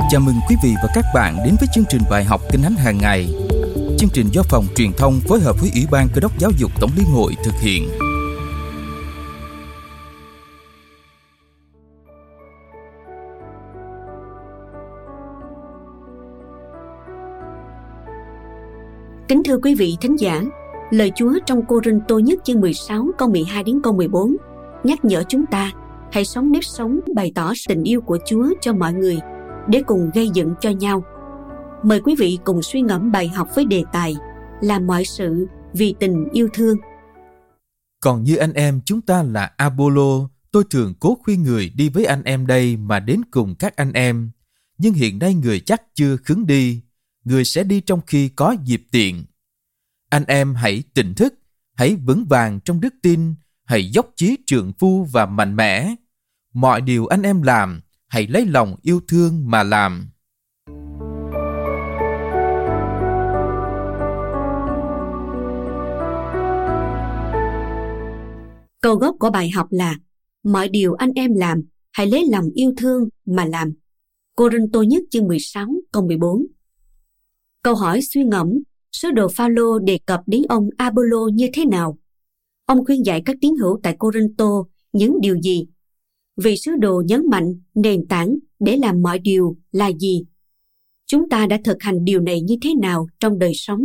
Chào mừng quý vị và các bạn đến với chương trình bài học Kinh Thánh hàng ngày. Chương trình do Phòng Truyền thông phối hợp với Ủy ban Cơ đốc Giáo dục Tổng liên hội thực hiện. Kính thưa quý vị thính giả, lời Chúa trong Cô-rinh-tô nhất chương 16 câu 12 đến câu 14 nhắc nhở chúng ta hãy sống nếp sống bày tỏ tình yêu của Chúa cho mọi người để cùng gây dựng cho nhau. Mời quý vị cùng suy ngẫm bài học với đề tài làm mọi sự vì tình yêu thương. Còn như anh em chúng ta là Apollo, tôi thường cố khuyên người đi với anh em đây mà đến cùng các anh em. Nhưng hiện nay người chắc chưa khứng đi, người sẽ đi trong khi có dịp tiện. Anh em hãy tỉnh thức, hãy vững vàng trong đức tin, hãy dốc chí trượng phu và mạnh mẽ. Mọi điều anh em làm, hãy lấy lòng yêu thương mà làm. Câu gốc của bài học là mọi điều anh em làm, hãy lấy lòng yêu thương mà làm. Cô-rinh-tô nhất chương 16 câu 14. Câu hỏi suy ngẫm, sứ đồ Phao-lô đề cập đến ông Apollo như thế nào? Ông khuyên dạy các tín hữu tại Cô-rinh-tô những điều gì? Vì sứ đồ nhấn mạnh nền tảng để làm mọi điều là gì? Chúng ta đã thực hành điều này như thế nào trong đời sống?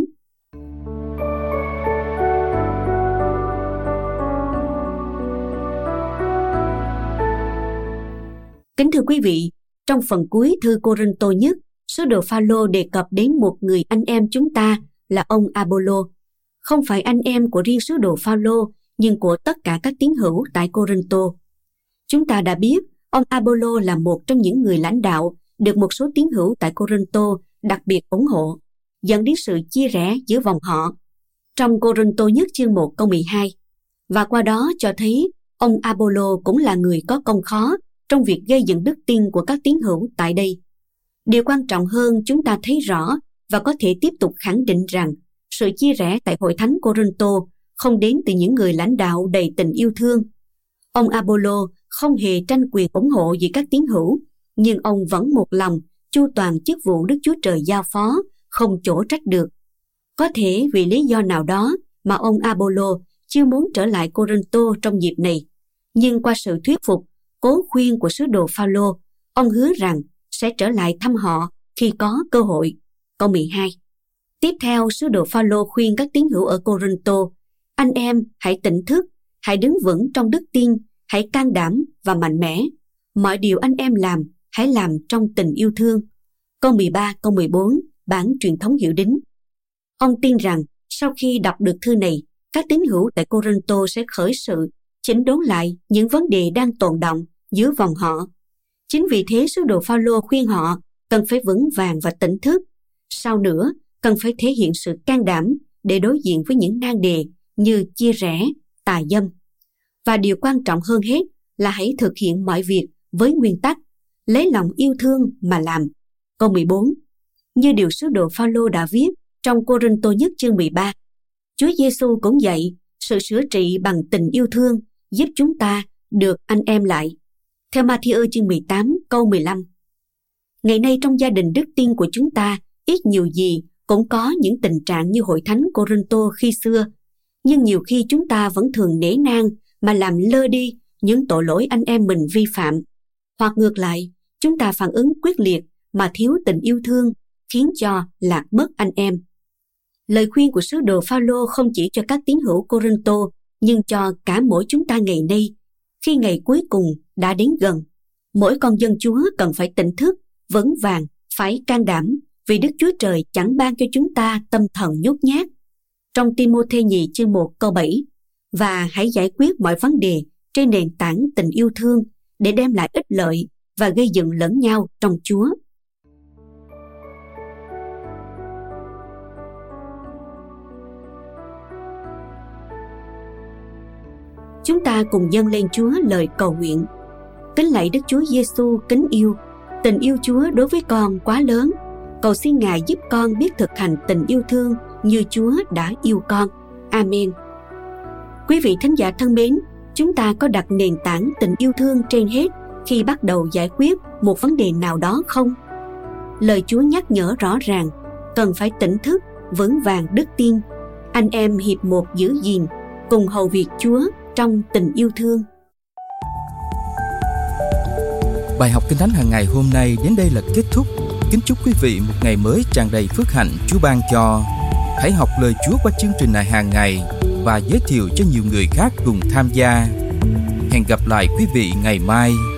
Kính thưa quý vị, trong phần cuối thư Cô-rinh-tô nhất, sứ đồ Phao-lô đề cập đến một người anh em chúng ta là ông Apollo. Không phải anh em của riêng sứ đồ Phao-lô, nhưng của tất cả các tín hữu tại Cô-rinh-tô. Chúng ta đã biết ông Apollo là một trong những người lãnh đạo được một số tín hữu tại Cô-rinh-tô đặc biệt ủng hộ, dẫn đến sự chia rẽ giữa vòng họ. Trong Cô-rinh-tô nhất chương 1 câu 12, và qua đó cho thấy ông Apollo cũng là người có công khó trong việc gây dựng đức tin của các tín hữu tại đây. Điều quan trọng hơn, chúng ta thấy rõ và có thể tiếp tục khẳng định rằng sự chia rẽ tại hội thánh Cô-rinh-tô không đến từ những người lãnh đạo đầy tình yêu thương. Ông Apollo không hề tranh quyền ủng hộ gì các tín hữu, nhưng ông vẫn một lòng chu toàn chức vụ Đức Chúa Trời giao phó, không chỗ trách được. Có thể vì lý do nào đó mà ông Apollo chưa muốn trở lại Cô-rinh-tô trong dịp này, nhưng qua sự thuyết phục, cố khuyên của sứ đồ Phao-lô, ông hứa rằng sẽ trở lại thăm họ khi có cơ hội. Câu 12. Tiếp theo, sứ đồ Phao-lô khuyên các tín hữu ở Cô-rinh-tô: anh em hãy tỉnh thức, hãy đứng vững trong đức tin, hãy can đảm và mạnh mẽ. Mọi điều anh em làm, hãy làm trong tình yêu thương. Câu 13, câu 14, bản truyền thống Hiệu Đính. Ông tin rằng sau khi đọc được thư này, các tín hữu tại Cô-rinh-tô sẽ khởi sự chỉnh đốn lại những vấn đề đang tồn đọng giữa vòng họ. Chính vì thế, sứ đồ Phao-lô khuyên họ cần phải vững vàng và tỉnh thức. Sau nữa, cần phải thể hiện sự can đảm để đối diện với những nan đề như chia rẽ, tà dâm. Và điều quan trọng hơn hết là hãy thực hiện mọi việc với nguyên tắc lấy lòng yêu thương mà làm. Câu 14. Như điều sứ đồ Phao-lô đã viết trong Cô-rinh-tô nhất chương 13, Chúa Giêsu cũng dạy sự sửa trị bằng tình yêu thương giúp chúng ta được anh em lại. Theo Ma-thi-ơ chương 18 câu 15. Ngày nay trong gia đình đức tin của chúng ta, ít nhiều gì cũng có những tình trạng như hội thánh Cô-rinh-tô khi xưa, nhưng nhiều khi chúng ta vẫn thường nể nang mà làm lơ đi những tội lỗi anh em mình vi phạm. Hoặc ngược lại, chúng ta phản ứng quyết liệt mà thiếu tình yêu thương, khiến cho lạc mất anh em. Lời khuyên của sứ đồ Phao-lô không chỉ cho các tín hữu Cô-rinh-tô, nhưng cho cả mỗi chúng ta ngày nay, khi ngày cuối cùng đã đến gần. Mỗi con dân Chúa cần phải tỉnh thức, vững vàng, phải can đảm, vì Đức Chúa Trời chẳng ban cho chúng ta tâm thần nhút nhát. Trong Ti-mô-thê nhì chương 1 câu 7, và hãy giải quyết mọi vấn đề trên nền tảng tình yêu thương để đem lại ích lợi và gây dựng lẫn nhau trong Chúa. Chúng ta cùng dâng lên Chúa lời cầu nguyện. Kính lạy Đức Chúa Giêsu kính yêu, tình yêu Chúa đối với con quá lớn. Cầu xin Ngài giúp con biết thực hành tình yêu thương như Chúa đã yêu con. Amen. Quý vị thính giả thân mến, chúng ta có đặt nền tảng tình yêu thương trên hết khi bắt đầu giải quyết một vấn đề nào đó không? lời Chúa nhắc nhở rõ ràng, cần phải tỉnh thức, vững vàng đức tin. Anh em hiệp một giữ gìn, cùng hầu việc Chúa trong tình yêu thương. Bài học Kinh Thánh hàng ngày hôm nay đến đây là kết thúc. Kính chúc quý vị một ngày mới tràn đầy phước hạnh Chúa ban cho. Hãy học lời Chúa qua chương trình này hàng ngày và giới thiệu cho nhiều người khác cùng tham gia. Hẹn gặp lại quý vị ngày mai.